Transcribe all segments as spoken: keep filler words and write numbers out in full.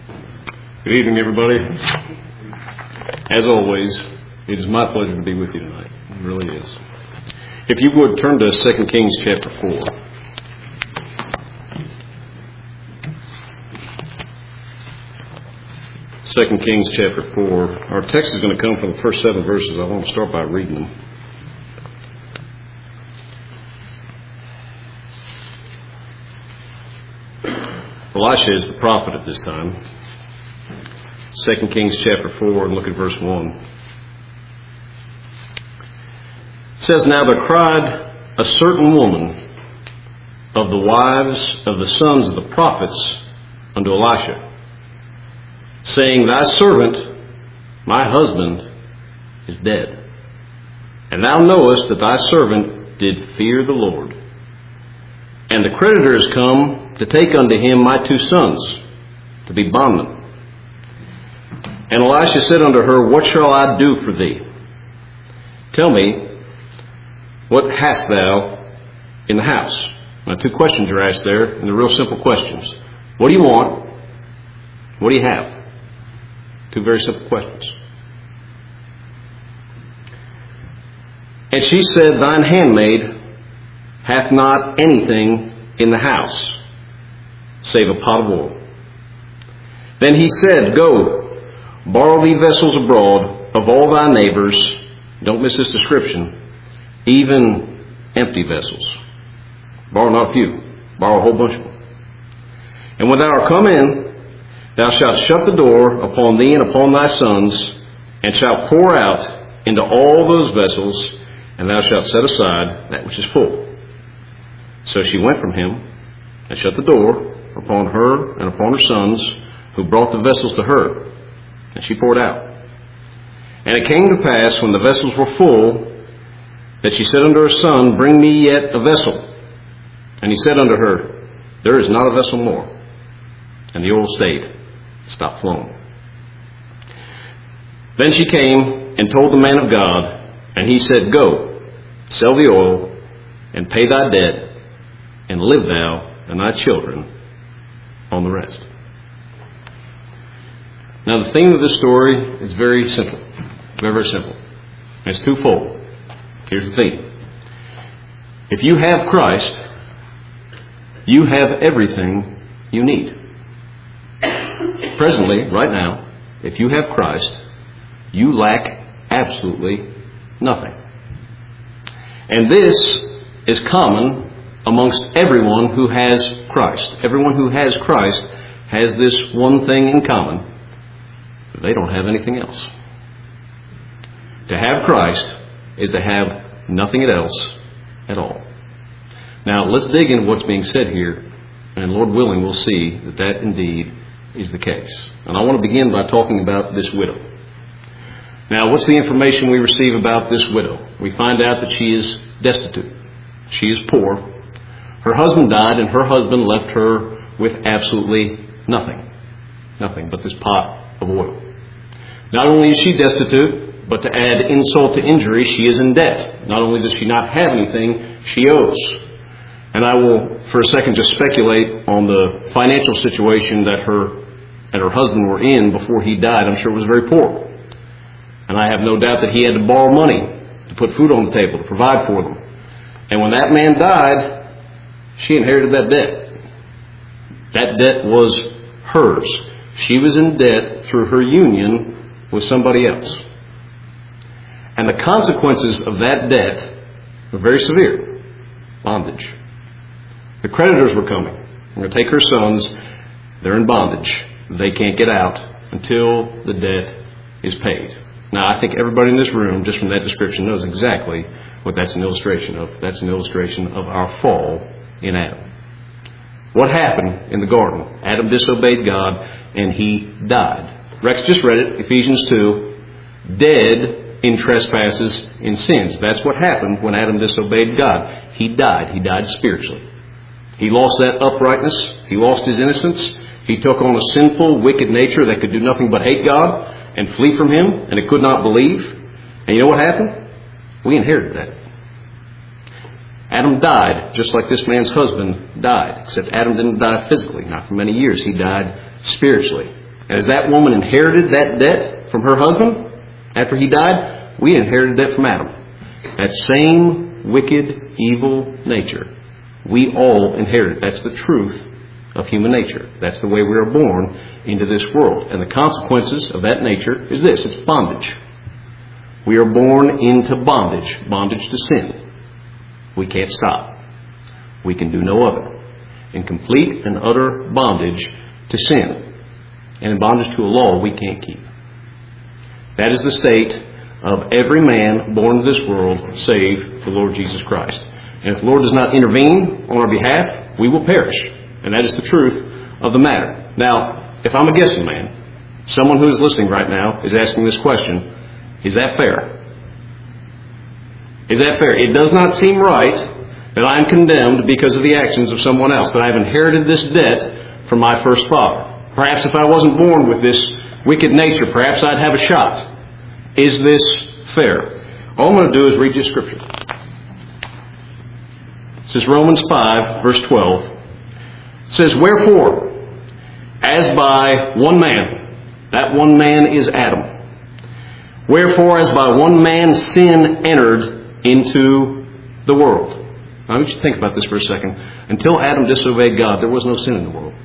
Good evening, everybody. As always, it is my pleasure to be with you tonight. It really is. If you would, turn to Second Kings chapter four. Second Kings chapter four. Our text is going to come from the first seven verses. I want to start by reading them. Elisha is the prophet at this time. Second Kings chapter four, and look at verse one. It says, Now there cried a certain woman of the wives of the sons of the prophets unto Elisha, saying, Thy servant, my husband, is dead. And thou knowest that thy servant did fear the Lord. And the creditor is come to take unto him my two sons, to be bondmen. And Elisha said unto her, What shall I do for thee? Tell me, what hast thou in the house? Now, two questions are asked there, and they're real simple questions. What do you want? What do you have? Two very simple questions. And she said, Thine handmaid hath not anything in the house, save a pot of oil. Then he said, Go, borrow thee vessels abroad of all thy neighbors. Don't miss this description. Even empty vessels. Borrow not a few. Borrow a whole bunch of them. And when thou art come in, thou shalt shut the door upon thee and upon thy sons, and shalt pour out into all those vessels, and thou shalt set aside that which is full. So she went from him, and shut the door upon her and upon her sons, who brought the vessels to her. And she poured out. And it came to pass, when the vessels were full, that she said unto her son, Bring me yet a vessel. And he said unto her, There is not a vessel more. And the oil stayed, stopped flowing. Then she came and told the man of God, and he said, Go, sell the oil, and pay thy debt, and live thou and thy children on the rest. Now, the theme of this story is very simple. Very, very simple. And it's twofold. Here's the theme. If you have Christ, you have everything you need. Presently, right now, if you have Christ, you lack absolutely nothing. And this is common amongst everyone who has Christ. Everyone who has Christ has this one thing in common. They don't have anything else. To have Christ is to have nothing else at all. Now, let's dig into what's being said here, and Lord willing, we'll see that that indeed is the case. And I want to begin by talking about this widow. Now, what's the information we receive about this widow? We find out that she is destitute. She is poor. Her husband died, and her husband left her with absolutely nothing. Nothing but this pot of oil. Not only is she destitute, but to add insult to injury, she is in debt. Not only does she not have anything, she owes. And I will, for a second, just speculate on the financial situation that her and her husband were in before he died. I'm sure it was very poor. And I have no doubt that he had to borrow money to put food on the table, to provide for them. And when that man died, she inherited that debt. That debt was hers. She was in debt through her union with somebody else. And the consequences of that debt were very severe. Bondage. The creditors were coming. We're going to take her sons. They're in bondage. They can't get out until the debt is paid. Now, I think everybody in this room, just from that description, knows exactly what that's an illustration of. That's an illustration of our fall in Adam. What happened in the garden? Adam disobeyed God, and he died. Rex just read it, Ephesians two, dead in trespasses and sins. That's what happened when Adam disobeyed God. He died. He died spiritually. He lost that uprightness. He lost his innocence. He took on a sinful, wicked nature that could do nothing but hate God and flee from Him, and it could not believe. And you know what happened? We inherited that. Adam died just like this man's husband died, except Adam didn't die physically. Not for many years. He died spiritually. And as that woman inherited that debt from her husband after he died, we inherited that from Adam. That same wicked, evil nature. We all inherit. That's the truth of human nature. That's the way we are born into this world. And the consequences of that nature is this. It's bondage. We are born into bondage. Bondage to sin. We can't stop. We can do no other. In complete and utter bondage to sin. And in bondage to a law we can't keep. That is the state of every man born into this world save the Lord Jesus Christ. And if the Lord does not intervene on our behalf, we will perish. And that is the truth of the matter. Now, if I'm a guessing man, someone who is listening right now is asking this question, is that fair? Is that fair? It does not seem right that I am condemned because of the actions of someone else, that I have inherited this debt from my first father. Perhaps if I wasn't born with this wicked nature, perhaps I'd have a shot. Is this fair? All I'm going to do is read you Scripture. This is Romans five, verse twelve. It says, wherefore, as by one man, that one man is Adam. Wherefore, as by one man sin entered into the world. Now, I want you to think about this for a second. Until Adam disobeyed God, there was no sin in the world.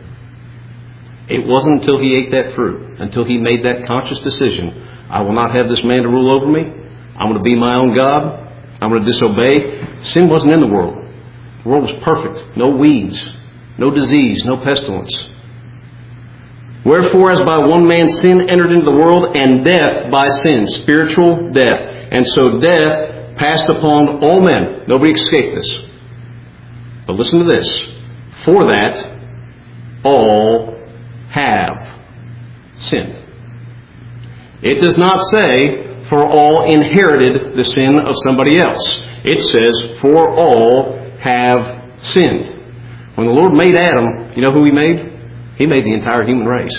It wasn't until he ate that fruit, until he made that conscious decision, I will not have this man to rule over me. I'm going to be my own God. I'm going to disobey. Sin wasn't in the world. The world was perfect. No weeds, no disease, no pestilence. Wherefore, as by one man sin entered into the world, and death by sin, spiritual death. And so death passed upon all men. Nobody escaped this. But listen to this. For that, all have sinned. It does not say, for all inherited the sin of somebody else. It says, for all have sinned. When the Lord made Adam, you know who He made? He made the entire human race.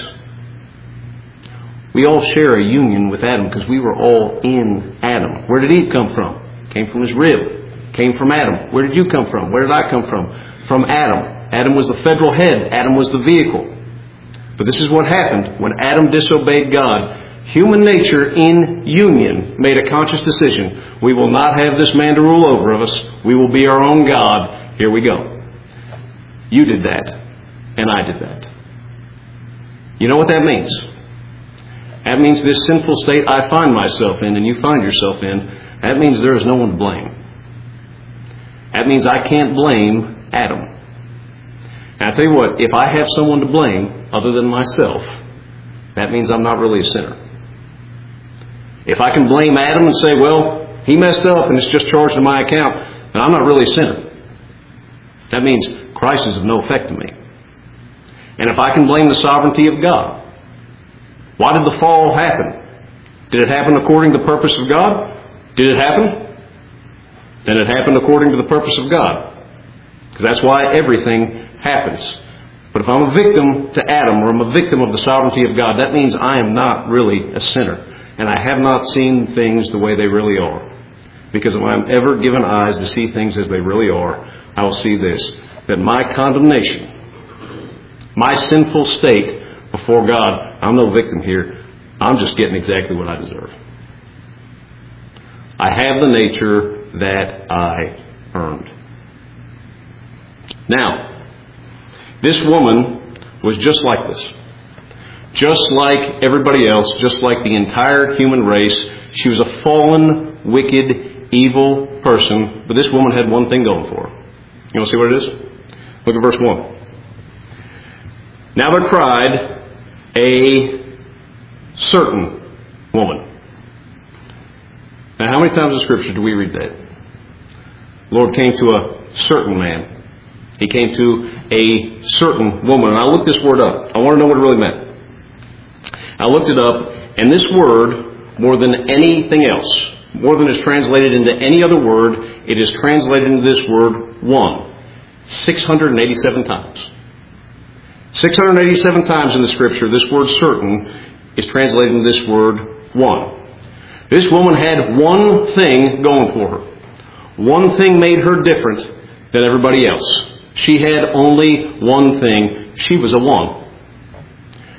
We all share a union with Adam because we were all in Adam. Where did Eve come from? Came from his rib. Came from Adam. Where did you come from? Where did I come from? From Adam. Adam was the federal head. Adam was the vehicle. But this is what happened when Adam disobeyed God. Human nature in union made a conscious decision. We will not have this man to rule over us. We will be our own God. Here we go. You did that, and I did that. You know what that means? That means this sinful state I find myself in and you find yourself in, that means there is no one to blame. That means I can't blame Adam. And I tell you what, if I have someone to blame other than myself, that means I'm not really a sinner. If I can blame Adam and say, well, he messed up and it's just charged to my account, then I'm not really a sinner. That means Christ is of no effect to me. And if I can blame the sovereignty of God, why did the fall happen? Did it happen according to the purpose of God? Did it happen? Then it happened according to the purpose of God. Because that's why everything happens. But if I'm a victim to Adam, or I'm a victim of the sovereignty of God, that means I am not really a sinner. And I have not seen things the way they really are. Because if I'm ever given eyes to see things as they really are, I will see this, that my condemnation, my sinful state before God, I'm no victim here. I'm just getting exactly what I deserve. I have the nature that I earned. Now, this woman was just like this. Just like everybody else, just like the entire human race. She was a fallen, wicked, evil person. But this woman had one thing going for her. You want to see what it is? Look at verse one. Now there cried a certain woman. Now how many times in Scripture do we read that? The Lord came to a certain man. He came to a certain woman. And I looked this word up. I want to know what it really meant. I looked it up, and this word, more than anything else, more than is translated into any other word, it is translated into this word, one, six hundred eighty-seven times. six hundred eighty-seven times in the Scripture, this word certain is translated into this word, one. This woman had one thing going for her. One thing made her different than everybody else. She had only one thing. She was a one.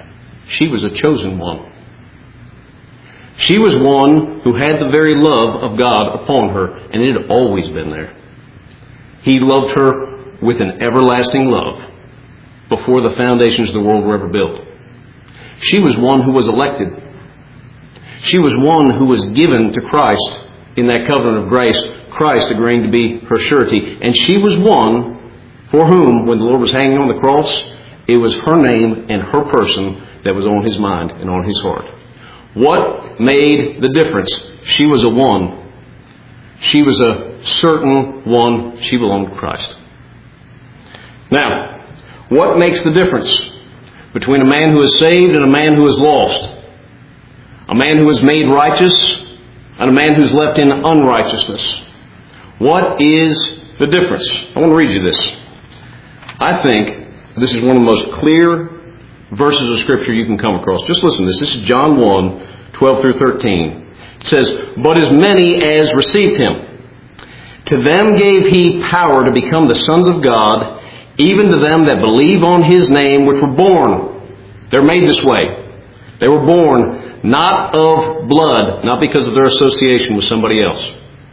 she was a chosen one. She was one who had the very love of God upon her, and it had always been there. He loved her with an everlasting love before the foundations of the world were ever built. She was one who was elected. She was one who was given to Christ in that covenant of grace, Christ agreeing to be her surety. And she was one for whom, when the Lord was hanging on the cross, it was her name and her person that was on his mind and on his heart. What made the difference? She was a one. She was a certain one. She belonged to Christ. Now, what makes the difference between a man who is saved and a man who is lost? A man who is made righteous and a man who is left in unrighteousness. What is the difference? I want to read you this. I think this is one of the most clear verses of Scripture you can come across. Just listen to this. This is John one, twelve through thirteen. It says, "But as many as received him, to them gave he power to become the sons of God, even to them that believe on his name, which were born." They're made this way. They were born not of blood, not because of their association with somebody else,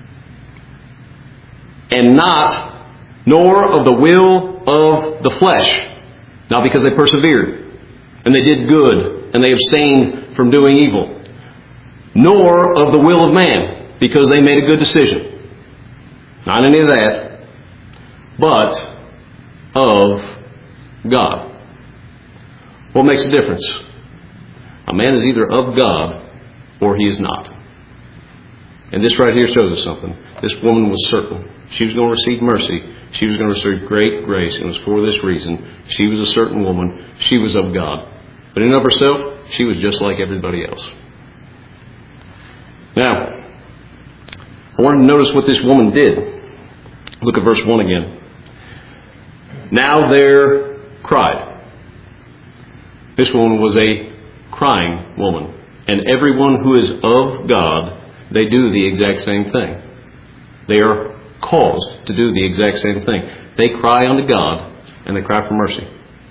and not, nor of the will of the flesh, not because they persevered and they did good and they abstained from doing evil, nor of the will of man, because they made a good decision. Not any of that, but of God. What makes a difference? A man is either of God or he is not. And this right here shows us something. This woman was certain. She was going to receive mercy. She was going to receive great grace. And it was for this reason. She was a certain woman. She was of God. But in and of herself, she was just like everybody else. Now, I want to notice what this woman did. Look at verse one again. "Now there cried." This woman was a crying woman. And everyone who is of God, they do the exact same thing. They are caused to do the exact same thing. They cry unto God, and they cry for mercy.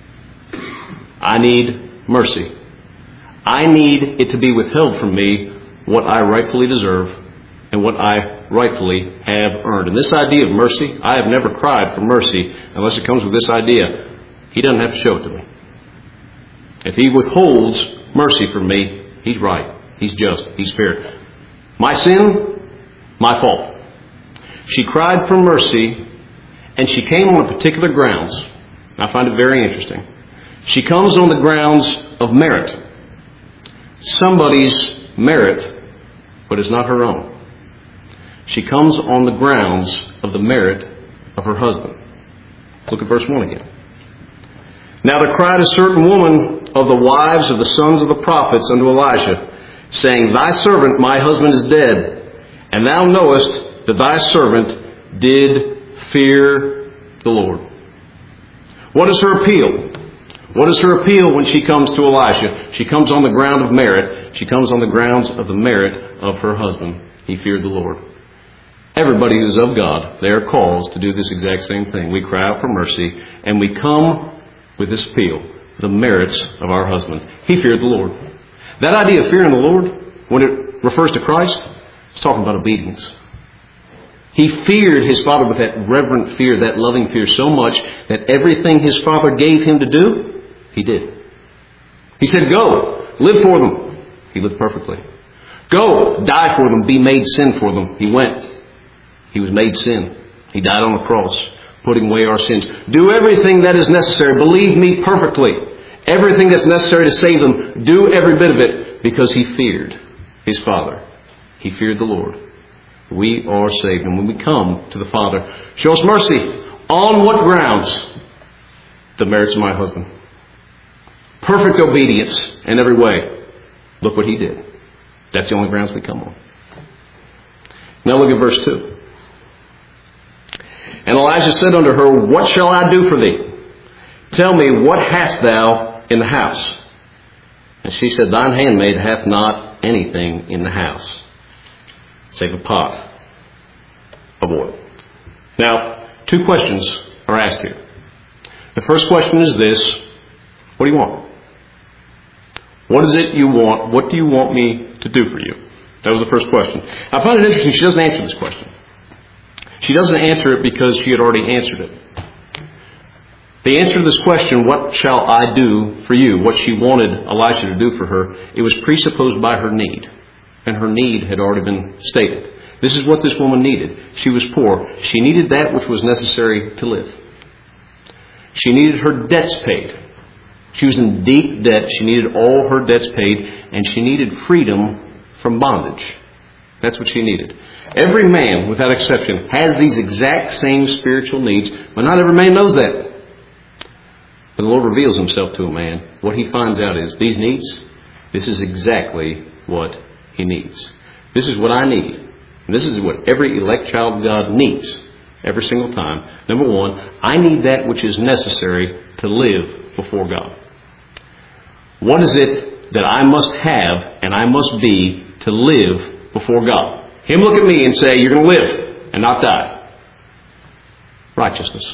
I need mercy. I need it to be withheld from me what I rightfully deserve and what I rightfully have earned. And this idea of mercy, I have never cried for mercy unless it comes with this idea. He doesn't have to show it to me. If he withholds mercy from me, he's right. He's just. He's fair. My sin, my fault. She cried for mercy, and she came on a particular grounds. I find it very interesting. She comes on the grounds of merit. Somebody's merit, but it's not her own. She comes on the grounds of the merit of her husband. Look at verse one again. "Now there cried a certain woman of the wives of the sons of the prophets unto Elijah, saying, Thy servant, my husband, is dead, and thou knowest that thy servant did fear the Lord." What is her appeal? What is her appeal when she comes to Elisha? She comes on the ground of merit. She comes on the grounds of the merit of her husband. He feared the Lord. Everybody who is of God, they are called to do this exact same thing. We cry out for mercy, and we come with this appeal, the merits of our husband. He feared the Lord. That idea of fearing the Lord, when it refers to Christ, it's talking about obedience. He feared his Father with that reverent fear, that loving fear, so much that everything his Father gave him to do, he did. He said, "Go, live for them." He lived perfectly. "Go, die for them, be made sin for them." He went. He was made sin. He died on the cross, putting away our sins. Do everything that is necessary. Believe me perfectly. Everything that's necessary to save them, do every bit of it, because he feared his Father. He feared the Lord. We are saved. And when we come to the Father, show us mercy. On what grounds? The merits of my husband. Perfect obedience in every way. Look what he did. That's the only grounds we come on. Now look at verse two. "And Elijah said unto her, What shall I do for thee? Tell me, what hast thou in the house? And she said, Thine handmaid hath not anything in the house, save a pot of oil." Now, two questions are asked here. The first question is this: what do you want? What is it you want? What do you want me to do for you? That was the first question. I find it interesting she doesn't answer this question. She doesn't answer it because she had already answered it. The answer to this question, what shall I do for you, what she wanted Elisha to do for her, it was presupposed by her need. And her need had already been stated. This is what this woman needed. She was poor. She needed that which was necessary to live. She needed her debts paid. She was in deep debt. She needed all her debts paid. And she needed freedom from bondage. That's what she needed. Every man, without exception, has these exact same spiritual needs, but not every man knows that. But the Lord reveals himself to a man. What he finds out is, these needs, this is exactly what he needs. This is what I need. And this is what every elect child of God needs every single time. Number one, I need that which is necessary to live before God. What is it that I must have and I must be to live before God? Him look at me and say, you're going to live and not die. Righteousness.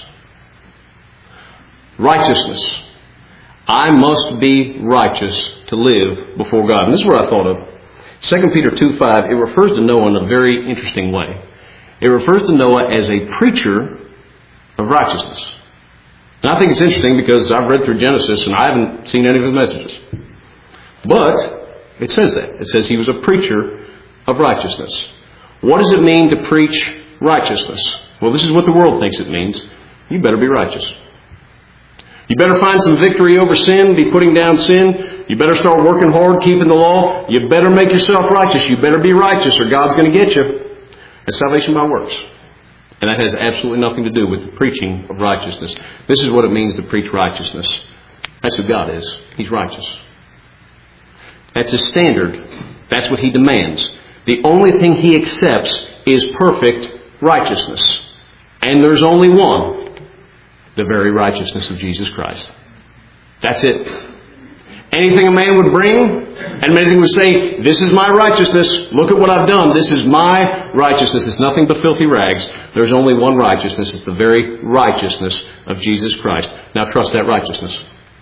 Righteousness. I must be righteous to live before God. And this is what I thought of. Second Peter two five, it refers to Noah in a very interesting way. It refers to Noah as a preacher of righteousness. And I think it's interesting because I've read through Genesis and I haven't seen any of his messages. But it says that. It says he was a preacher of righteousness. What does it mean to preach righteousness? Well, this is what the world thinks it means. You better be righteous. You better find some victory over sin, be putting down sin. You better start working hard, keeping the law. You better make yourself righteous. You better be righteous or God's going to get you. That's salvation by works. And that has absolutely nothing to do with the preaching of righteousness. This is what it means to preach righteousness. That's who God is. He's righteous. That's His standard. That's what He demands. The only thing He accepts is perfect righteousness. And there's only one. The very righteousness of Jesus Christ. That's it. Anything a man would bring, and anything would say, this is my righteousness. Look at what I've done. This is my righteousness. It's nothing but filthy rags. There's only one righteousness. It's the very righteousness of Jesus Christ. Now trust that righteousness.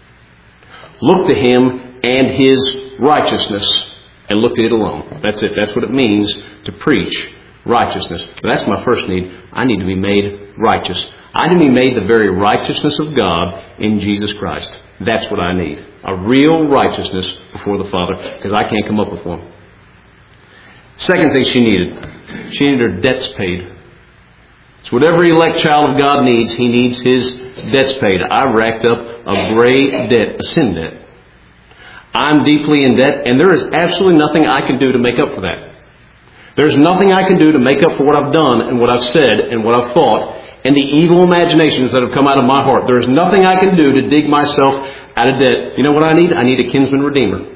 Look to Him and His righteousness, and look to it alone. That's it. That's what it means to preach righteousness. That's my first need. I need to be made righteous. I need to be made the very righteousness of God in Jesus Christ. That's what I need. A real righteousness before the Father, because I can't come up with one. Second thing she needed. She needed her debts paid. It's what every elect child of God needs. He needs his debts paid. I racked up a great debt, a sin debt. I'm deeply in debt, and there is absolutely nothing I can do to make up for that. There's nothing I can do to make up for what I've done and what I've said and what I've thought and the evil imaginations that have come out of my heart. There's nothing I can do to dig myself out of debt. You know what I need? I need a kinsman redeemer.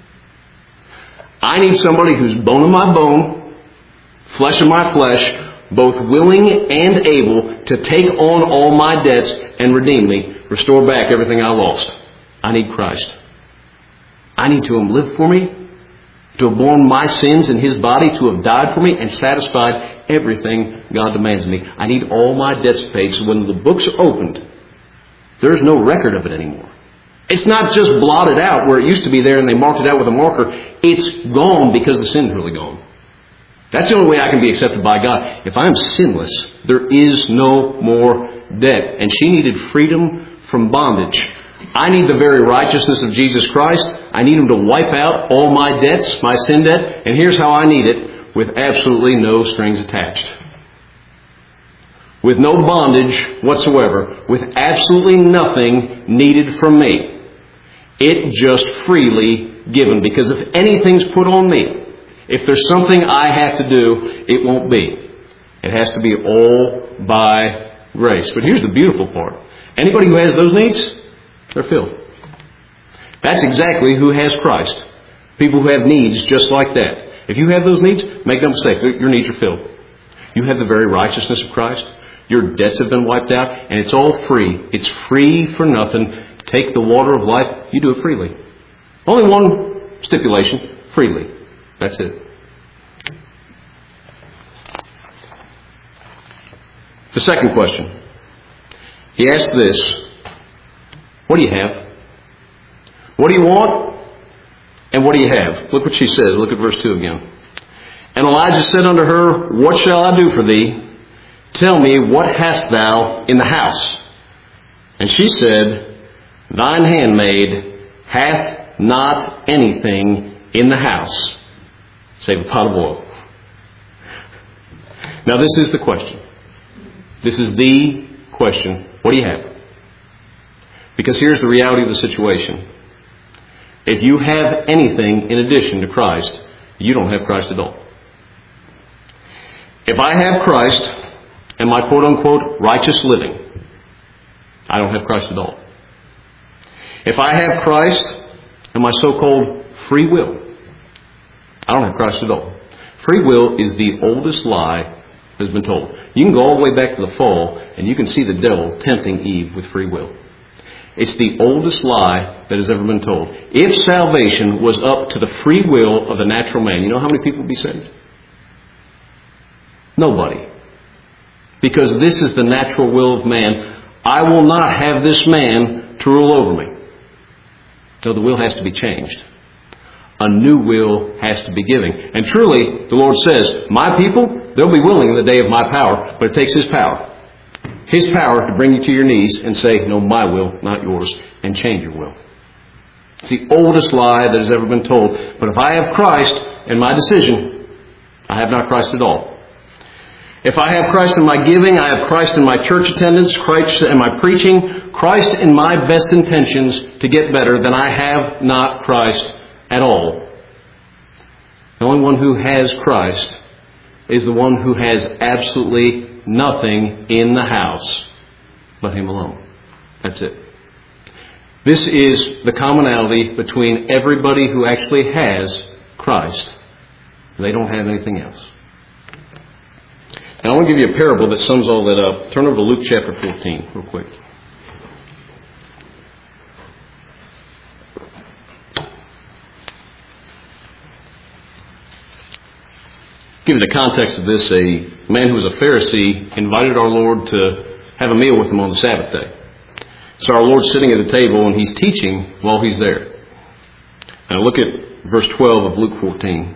I need somebody who's bone of my bone, flesh of my flesh, both willing and able to take on all my debts and redeem me, restore back everything I lost. I need Christ. I need to have lived for me, to have borne my sins in His body, to have died for me and satisfied everything God demands of me. I need all my debts paid, so when the books are opened, there's no record of it anymore. It's not just blotted out where it used to be there and they marked it out with a marker. It's gone because the sin's really gone. That's the only way I can be accepted by God. If I'm sinless, there is no more debt. And she needed freedom from bondage. I need the very righteousness of Jesus Christ. I need Him to wipe out all my debts, my sin debt. And here's how I need it, with absolutely no strings attached. With no bondage whatsoever. With absolutely nothing needed from me. It just freely given. Because if anything's put on me, if there's something I have to do, it won't be. It has to be all by grace. But here's the beautiful part. Anybody who has those needs, they're filled. That's exactly who has Christ. People who have needs just like that. If you have those needs, make no mistake, your needs are filled. You have the very righteousness of Christ. Your debts have been wiped out, and it's all free. It's free for nothing. Take the water of life, you do it freely. Only one stipulation, freely. That's it. The second question. He asked this. What do you have? What do you want? And what do you have? Look what she says. Look at verse two again. And Elijah said unto her, What shall I do for thee? Tell me, what hast thou in the house? And she said, Thine handmaid hath not anything in the house, save a pot of oil. Now this is the question. This is the question. What do you have? Because here's the reality of the situation. If you have anything in addition to Christ, you don't have Christ at all. If I have Christ and my quote-unquote righteous living, I don't have Christ at all. If I have Christ and my so-called free will, I don't have Christ at all. Free will is the oldest lie that has been told. You can go all the way back to the fall and you can see the devil tempting Eve with free will. It's the oldest lie that has ever been told. If salvation was up to the free will of the natural man, you know how many people would be saved? Nobody. Because this is the natural will of man. I will not have this man to rule over me. So the will has to be changed. A new will has to be given. And truly, the Lord says, my people, they'll be willing in the day of my power, but it takes His power. His power to bring you to your knees and say, no, my will, not yours, and change your will. It's the oldest lie that has ever been told. But if I have Christ in my decision, I have not Christ at all. If I have Christ in my giving, I have Christ in my church attendance, Christ in my preaching, Christ in my best intentions to get better, then I have not Christ at all. The only one who has Christ is the one who has absolutely nothing in the house but Him alone. That's it. This is the commonality between everybody who actually has Christ. They don't have anything else. Now I want to give you a parable that sums all that up. Turn over to Luke chapter fourteen real quick. Give you the context of this. A man who was a Pharisee invited our Lord to have a meal with him on the Sabbath day. So our Lord's sitting at the table and He's teaching while He's there. Now look at verse twelve of Luke fourteen.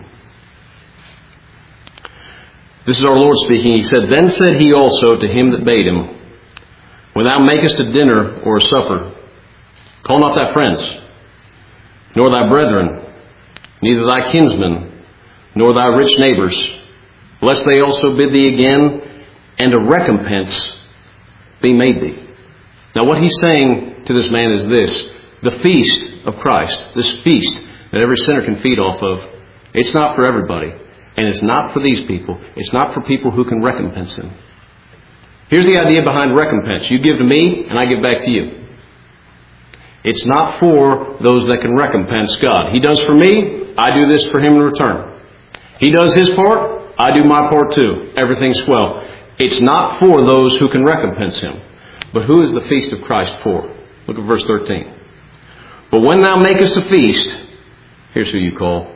This is our Lord speaking. He said, Then said He also to him that bade him, When thou makest a dinner or a supper, call not thy friends, nor thy brethren, neither thy kinsmen, nor thy rich neighbors, lest they also bid thee again, and a recompense be made thee. Now what He's saying to this man is this: the feast of Christ, this feast that every sinner can feed off of, it's not for everybody. And it's not for these people. It's not for people who can recompense Him. Here's the idea behind recompense. You give to me, and I give back to you. It's not for those that can recompense God. He does for me, I do this for Him in return. He does His part, I do my part too. Everything's swell. It's not for those who can recompense Him. But who is the feast of Christ for? Look at verse thirteen. But when thou makest a feast, here's who you call.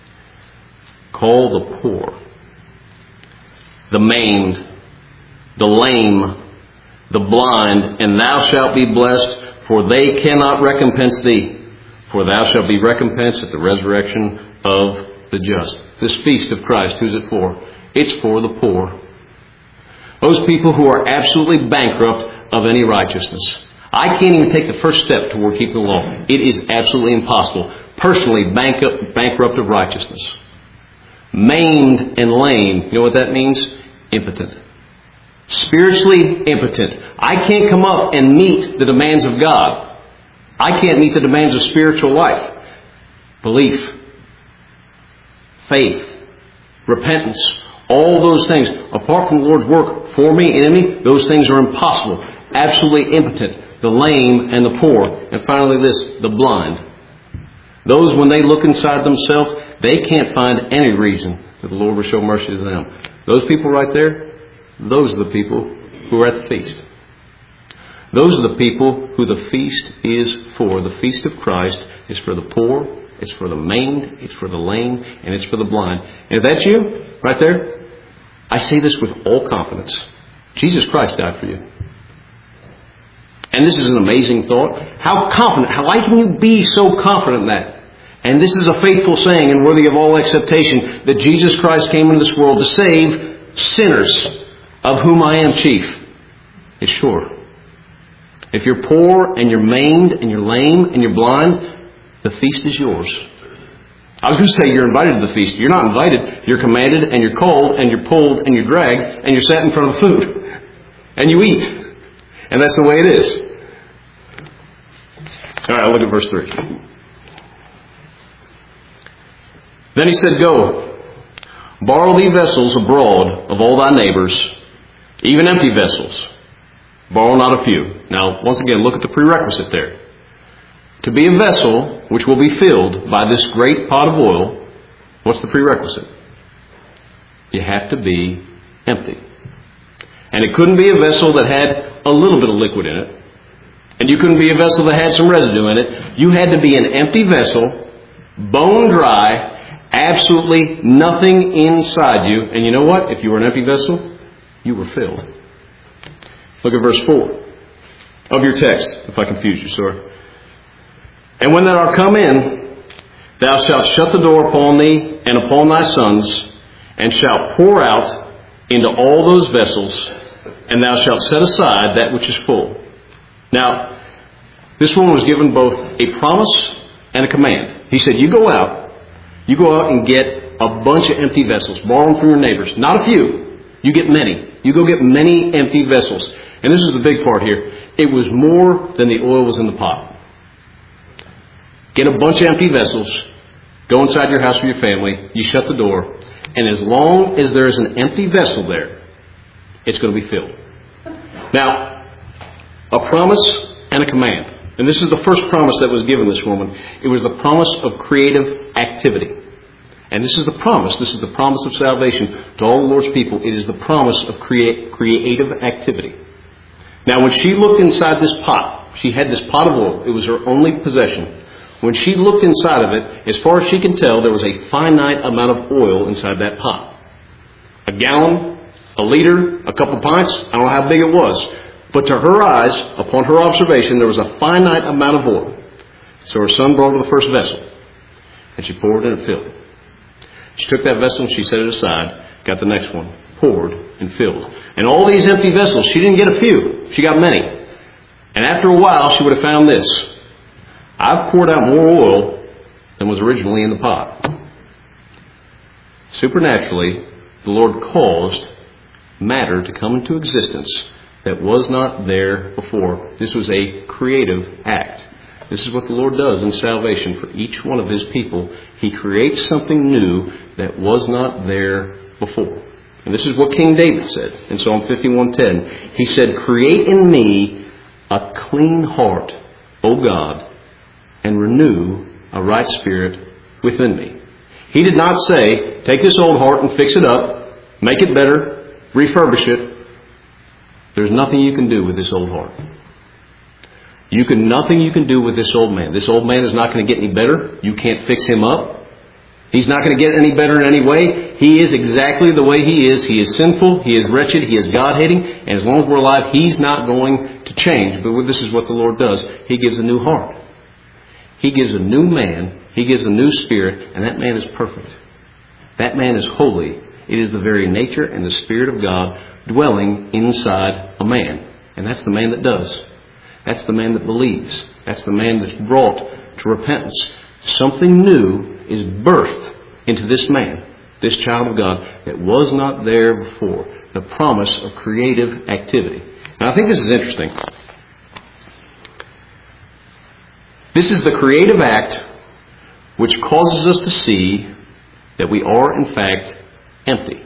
Call the poor, the maimed, the lame, the blind, and thou shalt be blessed, for they cannot recompense thee. For thou shalt be recompensed at the resurrection of the just. This feast of Christ, who's it for? It's for the poor. Those people who are absolutely bankrupt of any righteousness. I can't even take the first step toward keeping the law. It is absolutely impossible. Personally bankrupt, bankrupt of righteousness. Maimed and lame. You know what that means? Impotent. Spiritually impotent. I can't come up and meet the demands of God. I can't meet the demands of spiritual life. Belief. Faith. Repentance. All those things. Apart from the Lord's work for me and in me, those things are impossible. Absolutely impotent. The lame and the poor. And finally this, the blind. Those, when they look inside themselves, they can't find any reason that the Lord will show mercy to them. Those people right there, those are the people who are at the feast. Those are the people who the feast is for. The feast of Christ is for the poor, it's for the maimed, it's for the lame, and it's for the blind. And if that's you, right there, I say this with all confidence. Jesus Christ died for you. And this is an amazing thought. How confident, how, why can you be so confident in that? And this is a faithful saying and worthy of all acceptation, that Jesus Christ came into this world to save sinners, of whom I am chief. It's sure. If you're poor and you're maimed and you're lame and you're blind, the feast is yours. I was going to say you're invited to the feast. You're not invited. You're commanded and you're called and you're pulled and you're dragged and you're sat in front of the food. And you eat. And that's the way it is. All right, I'll look at verse three. Then he said, Go, borrow thee vessels abroad of all thy neighbors, even empty vessels. Borrow not a few. Now, once again, look at the prerequisite there. To be a vessel which will be filled by this great pot of oil, what's the prerequisite? You have to be empty. And it couldn't be a vessel that had a little bit of liquid in it. And you couldn't be a vessel that had some residue in it. You had to be an empty vessel, bone dry, absolutely nothing inside you. And you know what? If you were an empty vessel, you were filled. Look at verse four of your text, if I confuse you, sorry. And when thou art come in, thou shalt shut the door upon thee and upon thy sons, and shalt pour out into all those vessels, and thou shalt set aside that which is full. Now, this one was given both a promise and a command. He said, you go out, you go out and get a bunch of empty vessels, borrow them from your neighbors. Not a few. You get many. You go get many empty vessels. And this is the big part here. It was more than the oil was in the pot. Get a bunch of empty vessels, go inside your house with your family, you shut the door, and as long as there is an empty vessel there, it's going to be filled. Now, a promise and a command. And this is the first promise that was given this woman. It was the promise of creative activity. And this is the promise. This is the promise of salvation to all the Lord's people. It is the promise of create, creative activity. Now, when she looked inside this pot, she had this pot of oil. It was her only possession. When she looked inside of it, as far as she can tell, there was a finite amount of oil inside that pot. A gallon, a liter, a couple of pints, I don't know how big it was. But to her eyes, upon her observation, there was a finite amount of oil. So her son brought her the first vessel, and she poured it and filled it. She took that vessel and she set it aside, got the next one, poured and filled. And all these empty vessels, she didn't get a few, she got many. And after a while, she would have found this. I've poured out more oil than was originally in the pot. Supernaturally, the Lord caused matter to come into existence that was not there before. This was a creative act. This is what the Lord does in salvation for each one of His people. He creates something new that was not there before. And this is what King David said in Psalm fifty-one ten. He said, Create in me a clean heart, O God, and renew a right spirit within me. He did not say, take this old heart and fix it up, make it better, refurbish it. There's nothing you can do with this old heart. You can nothing you can do with this old man. This old man is not going to get any better. You can't fix him up. He's not going to get any better in any way. He is exactly the way he is. He is sinful. He is wretched. He is God-hating. And as long as we're alive, he's not going to change. But this is what the Lord does. He gives a new heart. He gives a new man. He gives a new spirit. And that man is perfect. That man is holy. It is the very nature and the Spirit of God dwelling inside a man. And that's the man that does. That's the man that believes. That's the man that's brought to repentance. Something new is birthed into this man, this child of God, that was not there before. The promise of creative activity. Now, I think this is interesting. This is the creative act which causes us to see that we are, in fact, empty.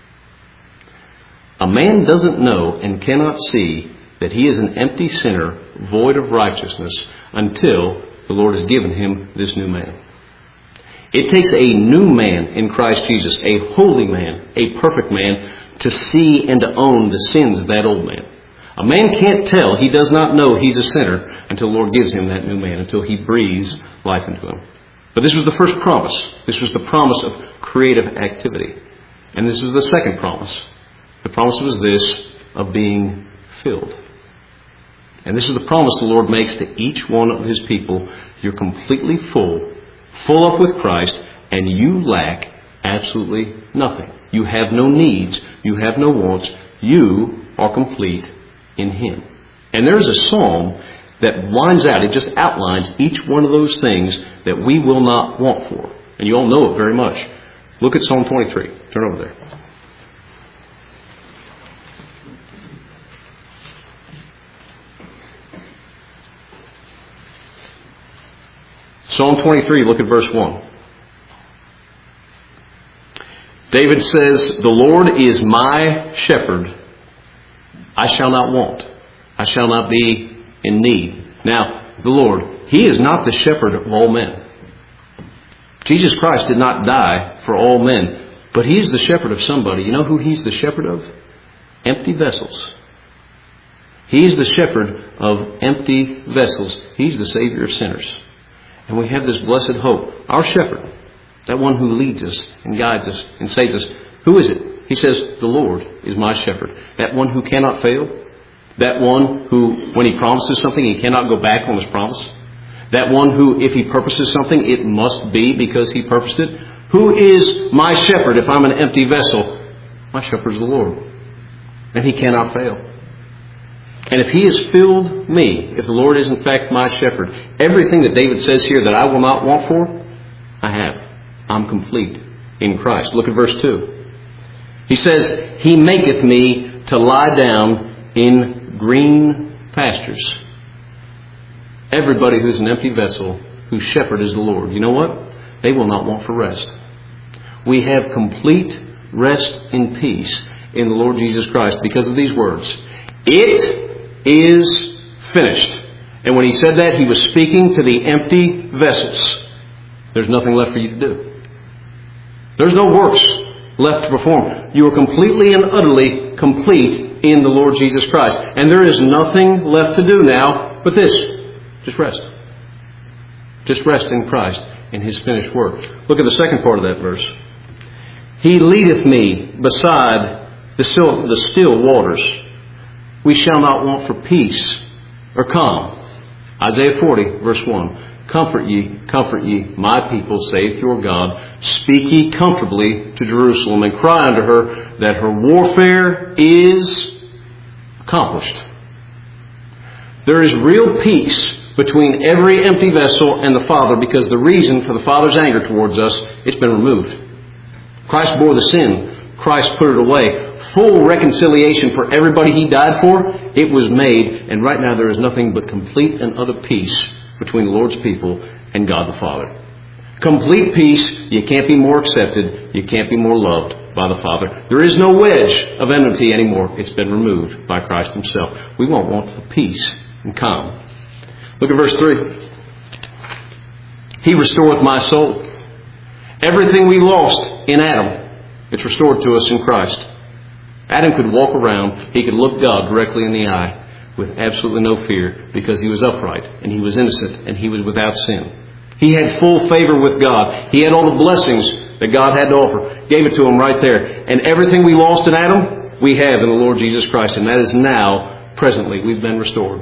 A man doesn't know and cannot see that he is an empty sinner, void of righteousness, until the Lord has given him this new man. It takes a new man in Christ Jesus, a holy man, a perfect man, to see and to own the sins of that old man. A man can't tell, he does not know he's a sinner until the Lord gives him that new man, until He breathes life into him. But this was the first promise. This was the promise of creative activity. And this is the second promise. The promise was this, of being filled. And this is the promise the Lord makes to each one of His people. You're completely full full up with Christ, and you lack absolutely nothing. You have no needs. You have no wants. You are complete in Him. And there's a psalm that lines out, it just outlines each one of those things that we will not want for. And you all know it very much. Look at Psalm twenty-three. Turn over there. Psalm twenty-three, look at verse one. David says, "The Lord is my shepherd. I shall not want. I shall not be in need." Now, the Lord, He is not the shepherd of all men. Jesus Christ did not die for all men, but He is the shepherd of somebody. You know who He's the shepherd of? Empty vessels. He's the shepherd of empty vessels. He's the Savior of sinners. And we have this blessed hope. Our shepherd, that one who leads us and guides us and saves us. Who is it? He says, "The Lord is my shepherd." That one who cannot fail. That one who, when He promises something, He cannot go back on His promise. That one who, if He purposes something, it must be because He purposed it. Who is my shepherd if I'm an empty vessel? My shepherd is the Lord. And He cannot fail. And if He has filled me, if the Lord is in fact my shepherd, everything that David says here that I will not want for, I have. I'm complete in Christ. Look at verse two. He says, "He maketh me to lie down in green pastures." Everybody who's an empty vessel, whose shepherd is the Lord, you know what? They will not want for rest. We have complete rest in peace in the Lord Jesus Christ because of these words. It is finished. And when He said that, He was speaking to the empty vessels. There's nothing left for you to do. There's no works left to perform. You are completely and utterly complete in the Lord Jesus Christ. And there is nothing left to do now but this. Just rest. Just rest in Christ in His finished work. Look at the second part of that verse. "He leadeth me beside the still, the still waters. We shall not want for peace or calm." Isaiah forty, verse one. "Comfort ye, comfort ye, my people, saith your God. Speak ye comfortably to Jerusalem, and cry unto her that her warfare is accomplished." There is real peace between every empty vessel and the Father, because the reason for the Father's anger towards us, it's been removed. Christ bore the sin. Christ put it away. Full reconciliation for everybody He died for, it was made. And right now there is nothing but complete and utter peace between the Lord's people and God the Father. Complete peace. You can't be more accepted. You can't be more loved by the Father. There is no wedge of enmity anymore. It's been removed by Christ Himself. We won't want for peace and calm. Look at verse three. "He restoreth my soul." Everything we lost in Adam, it's restored to us in Christ. Adam could walk around, he could look God directly in the eye with absolutely no fear, because he was upright and he was innocent and he was without sin. He had full favor with God. He had all the blessings that God had to offer. Gave it to him right there. And everything we lost in Adam, we have in the Lord Jesus Christ. And that is now, presently, we've been restored.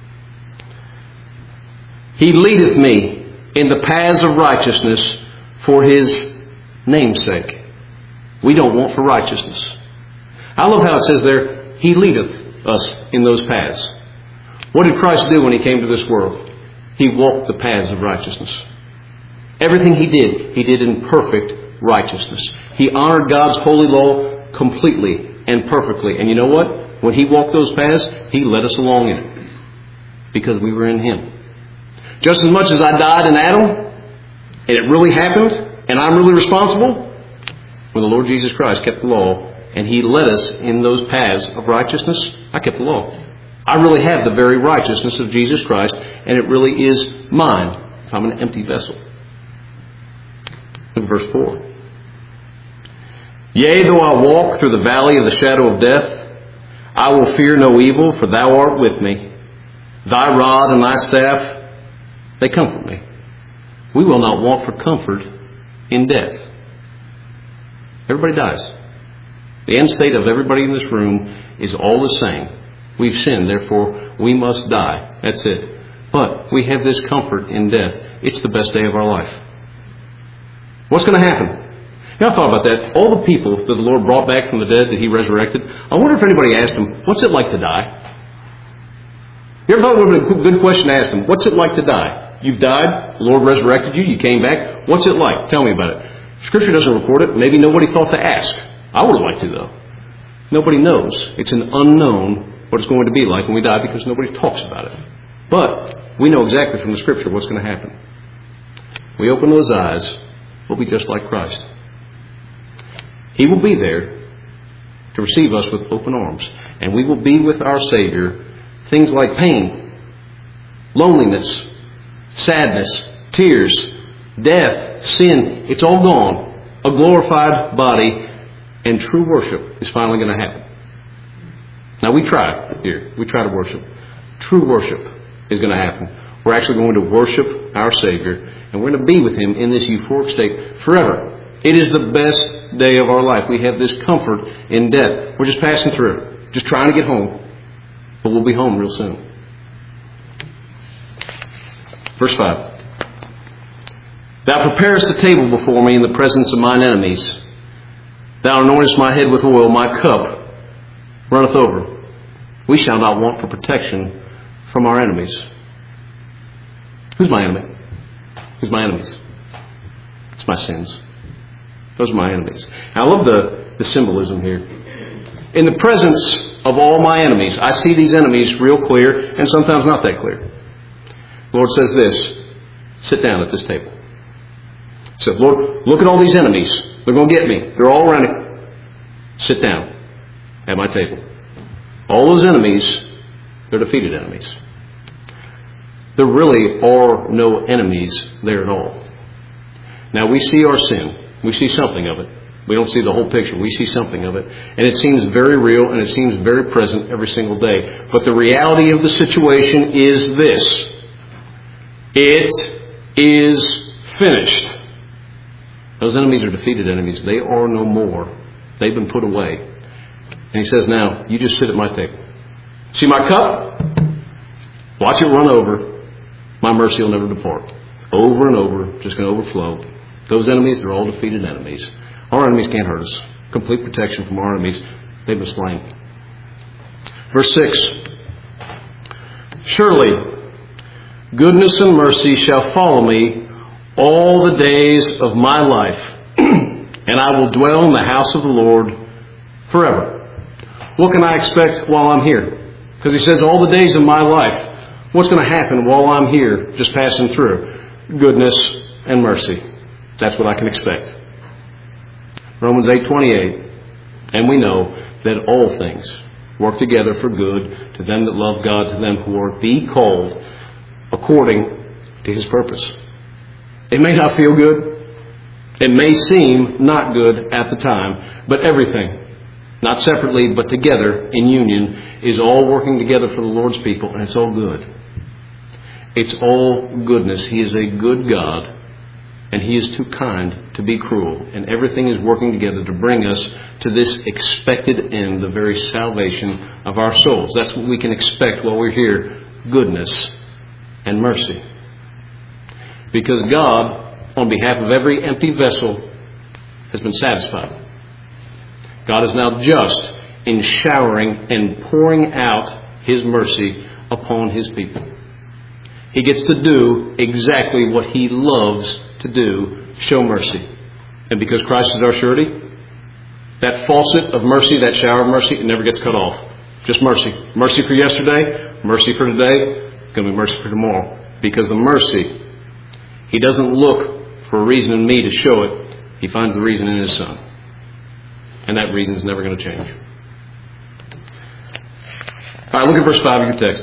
"He leadeth me in the paths of righteousness for His name's sake." We don't want for righteousness. I love how it says there, He leadeth us in those paths. What did Christ do when He came to this world? He walked the paths of righteousness. Everything He did, He did in perfect righteousness. He honored God's holy law completely and perfectly. And you know what? When He walked those paths, He led us along in it, because we were in Him. Just as much as I died in Adam, and it really happened, and I'm really responsible, when the Lord Jesus Christ kept the law, and He led us in those paths of righteousness, I kept the law. I really have the very righteousness of Jesus Christ, and it really is mine if I'm an empty vessel. Look at verse four. "Yea, though I walk through the valley of the shadow of death, I will fear no evil, for Thou art with me. Thy rod and Thy staff, they comfort me." We will not want for comfort in death. Everybody dies. The end state of everybody in this room is all the same. We've sinned, therefore we must die. That's it. But we have this comfort in death. It's the best day of our life. What's going to happen? You know, I thought about that. All the people that the Lord brought back from the dead that He resurrected, I wonder if anybody asked them, what's it like to die? You ever thought it would have been a good question to ask them? What's it like to die? You've died. The Lord resurrected you. You came back. What's it like? Tell me about it. Scripture doesn't record it. Maybe nobody thought to ask. I would have liked to, though. Nobody knows. It's an unknown what it's going to be like when we die because nobody talks about it. But we know exactly from the Scripture what's going to happen. We open those eyes, we'll be just like Christ. He will be there to receive us with open arms. And we will be with our Savior. Things like pain, loneliness, sadness, tears, death, sin, it's all gone. A glorified body and true worship is finally going to happen. Now we try here. We try to worship. True worship is going to happen. We're actually going to worship our Savior and we're going to be with Him in this euphoric state forever. It is the best day of our life. We have this comfort in death. We're just passing through, just trying to get home. But we'll be home real soon. Verse five. Thou preparest a table before me in the presence of mine enemies. Thou anointest my head with oil, my cup runneth over. We shall not want for protection from our enemies. Who's my enemy? Who's my enemies? It's my sins. Those are my enemies. Now, I love the, the symbolism here. In the presence of all my enemies, I see these enemies real clear and sometimes not that clear. The Lord says this, sit down at this table. He says, Lord, look at all these enemies. They're going to get me. They're all around me. Sit down at my table. All those enemies, they're defeated enemies. There really are no enemies there at all. Now, we see our sin. We see something of it. We don't see the whole picture. We see something of it. And it seems very real and it seems very present every single day. But the reality of the situation is this. It is finished. Those enemies are defeated enemies. They are no more. They've been put away. And He says, now, you just sit at my table. See my cup? Watch it run over. My mercy will never depart. Over and over, just going to overflow. Those enemies, they're all defeated enemies. Our enemies can't hurt us. Complete protection from our enemies. They've been slain. Verse six. Surely goodness and mercy shall follow me all the days of my life, and I will dwell in the house of the Lord forever. What can I expect while I'm here? Because He says all the days of my life. What's going to happen while I'm here, just passing through? Goodness and mercy. That's what I can expect. Romans eight twenty-eight. And we know that all things work together for good to them that love God, to them who are be called according to His purpose. It may not feel good. It may seem not good at the time. But everything, not separately but together in union, is all working together for the Lord's people, and it's all good. It's all goodness. He is a good God. And He is too kind to be cruel. And everything is working together to bring us to this expected end, the very salvation of our souls. That's what we can expect while we're here. Goodness and mercy. Because God, on behalf of every empty vessel, has been satisfied. God is now just in showering and pouring out His mercy upon His people. He gets to do exactly what He loves to do, show mercy. And because Christ is our surety, that faucet of mercy, that shower of mercy, it never gets cut off. Just mercy. Mercy for yesterday, mercy for today, going to be mercy for tomorrow. Because the mercy, He doesn't look for a reason in me to show it. He finds the reason in His Son. And that reason is never going to change. All right, look at verse five of your text.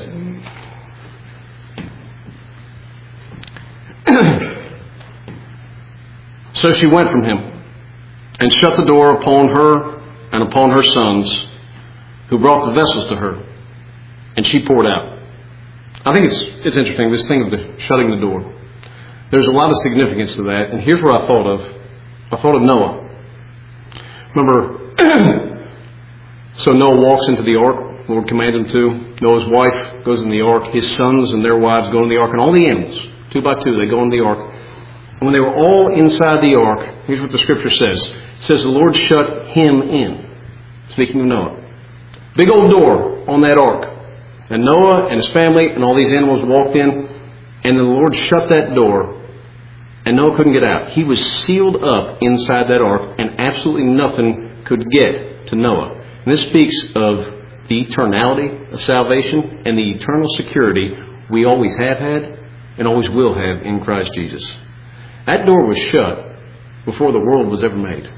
So she went from him and shut the door upon her and upon her sons, who brought the vessels to her, and she poured out. I think it's it's interesting, this thing of the shutting the door. There's a lot of significance to that, and here's what I thought of. I thought of Noah. Remember, so Noah walks into the ark. The Lord commanded him to. Noah's wife goes in the ark. His sons and their wives go in the ark, and all the animals, two by two, they go in the ark. When they were all inside the ark, here's what the Scripture says. It says the Lord shut him in. Speaking of Noah. Big old door on that ark. And Noah and his family and all these animals walked in, and the Lord shut that door, and Noah couldn't get out. He was sealed up inside that ark, and absolutely nothing could get to Noah. And this speaks of the eternality of salvation and the eternal security we always have had and always will have in Christ Jesus. That door was shut before the world was ever made.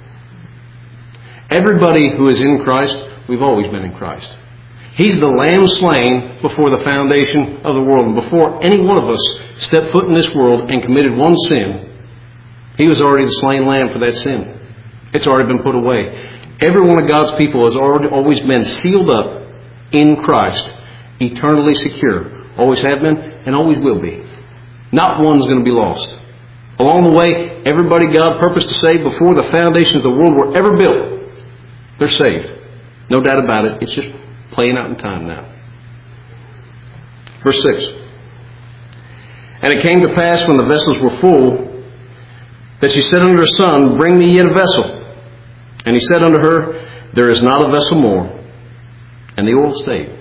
Everybody who is in Christ, we've always been in Christ. He's the lamb slain before the foundation of the world. And before any one of us stepped foot in this world and committed one sin, He was already the slain lamb for that sin. It's already been put away. Every one of God's people has already always been sealed up in Christ, eternally secure. Always have been and always will be. Not one's going to be lost. Along the way, everybody God purposed to save before the foundations of the world were ever built, they're saved. No doubt about it. It's just playing out in time now. Verse six. And it came to pass when the vessels were full, that she said unto her son, Bring me yet a vessel. And he said unto her, There is not a vessel more. And the oil stayed.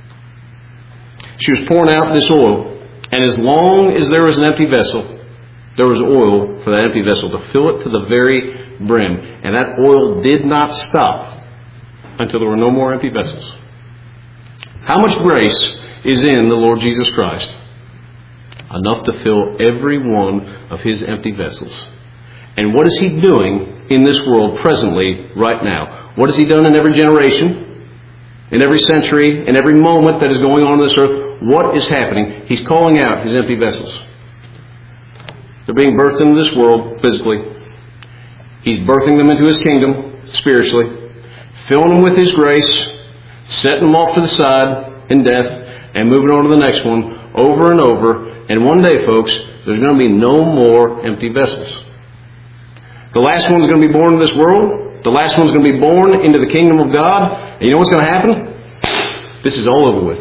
She was pouring out this oil, and as long as there was an empty vessel, there was oil for that empty vessel to fill it to the very brim. And that oil did not stop until there were no more empty vessels. How much grace is in the Lord Jesus Christ? Enough to fill every one of His empty vessels. And what is He doing in this world presently, right now? What has He done in every generation, in every century, in every moment that is going on on this earth? What is happening? He's calling out His empty vessels. They're being birthed into this world physically. He's birthing them into His kingdom spiritually, filling them with His grace, setting them off to the side in death, and moving on to the next one over and over. And one day, folks, there's going to be no more empty vessels. The last one's going to be born in this world. The last one's going to be born into the kingdom of God. And you know what's going to happen? This is all over with.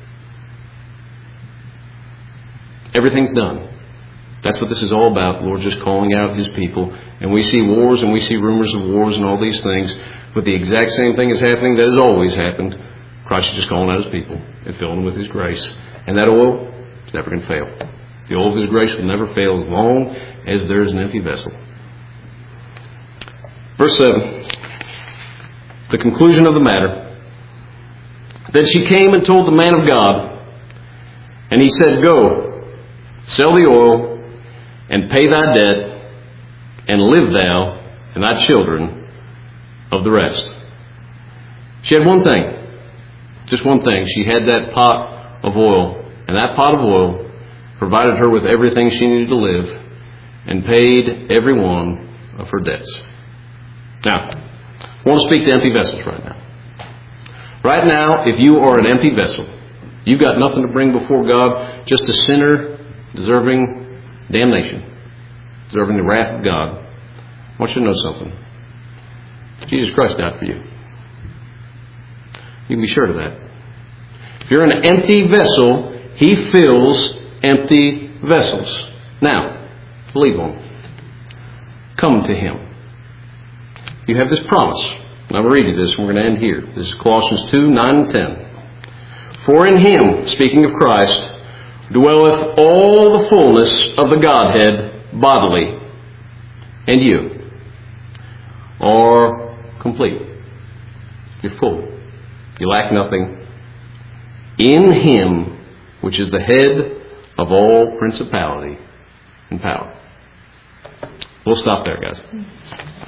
Everything's done. That's what this is all about. The Lord just calling out His people. And we see wars and we see rumors of wars and all these things. But the exact same thing is happening that has always happened. Christ is just calling out His people and filling them with His grace. And that oil is never going to fail. The oil of His grace will never fail as long as there is an empty vessel. Verse seven. The conclusion of the matter. Then she came and told the man of God. And he said, Go, sell the oil, and pay thy debt, and live thou and thy children of the rest. She had one thing. Just one thing. She had that pot of oil. And that pot of oil provided her with everything she needed to live and paid every one of her debts. Now, I want to speak to empty vessels right now. Right now, if you are an empty vessel, you've got nothing to bring before God, just a sinner deserving damnation, deserving the wrath of God. I want you to know something. Jesus Christ died for you. You can be sure of that. If you're an empty vessel, He fills empty vessels. Now, believe on Him. Come to Him. You have this promise. And I'm going to read you this, and we're going to end here. This is Colossians two, nine and ten. For in Him, speaking of Christ, dwelleth all the fullness of the Godhead bodily, and you are complete. You're full. You lack nothing. In Him, which is the head of all principality and power. We'll stop there, guys.